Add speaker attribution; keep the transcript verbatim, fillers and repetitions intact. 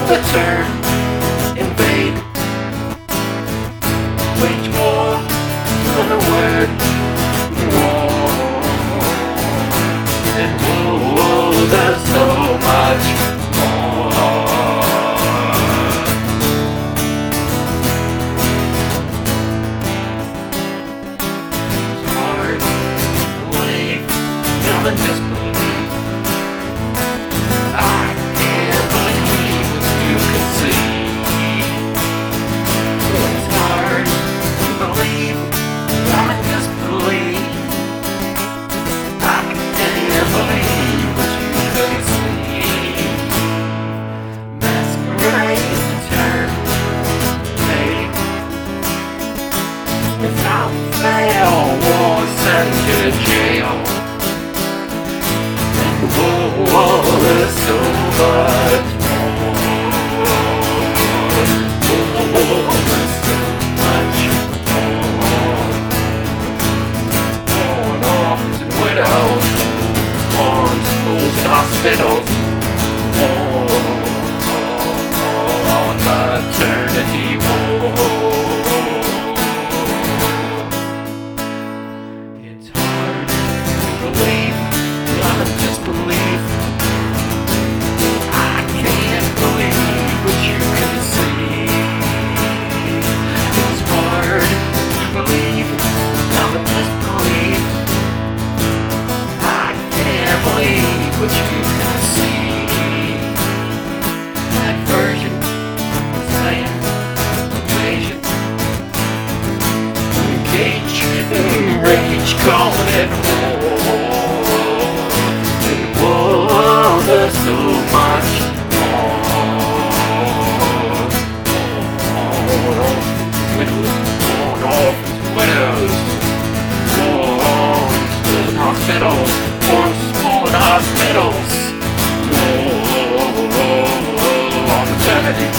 Speaker 1: the turn, invade, wage war, on a word, war, and whoa, there's so much more. It's hard to believe, now than just believe. I can't believe what you can see. It's hard to believe, now than just believe. I can't believe what you can see. Masquerade, turn, fade. Without fail, war sent to jail. Oh, there's so much more. Oh, there's so much more. Born orphans and widows, born schools and hospitals. Oh, oh, maternity war. It's hard to believe, not just believe. I can't believe what you can see. It's hard to believe, not just believe. I can't believe what you can see. Aversion, slaying, invasion, engage, rage, calling it war. And whoa, there's so much more. Widows, born orphans, widows, born schools and hospitals, born schools and hospitals. Oh, on maternity